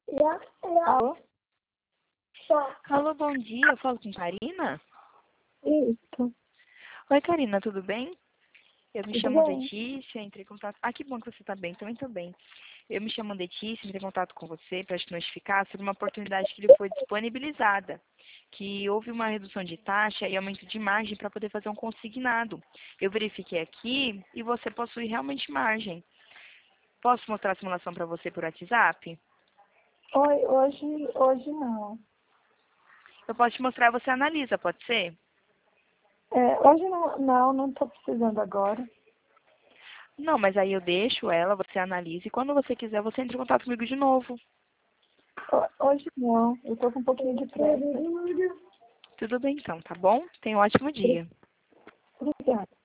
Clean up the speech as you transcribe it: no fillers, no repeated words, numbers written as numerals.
Alô? Alô, bom dia. Eu falo com Karina? Isso. Oi, Karina, tudo bem? Eu me Tudo chamo bem? Letícia, entrei em contato... Ah, que bom que você está bem, também estou bem. Eu me chamo Letícia, entrei em contato com você para te notificar sobre uma oportunidade que lhe foi disponibilizada, que houve uma redução de taxa e aumento de margem para poder fazer um consignado. Eu verifiquei aqui e você possui realmente margem. Posso mostrar a simulação para você por WhatsApp? Oi, hoje não. Eu posso te mostrar, você analisa, pode ser? Hoje não tô precisando agora. Não, mas aí eu deixo ela, você analisa e quando você quiser, você entra em contato comigo de novo. Hoje não, eu tô com um pouquinho de pressa. Tudo bem então, tá bom? Tenha um ótimo dia. Obrigada.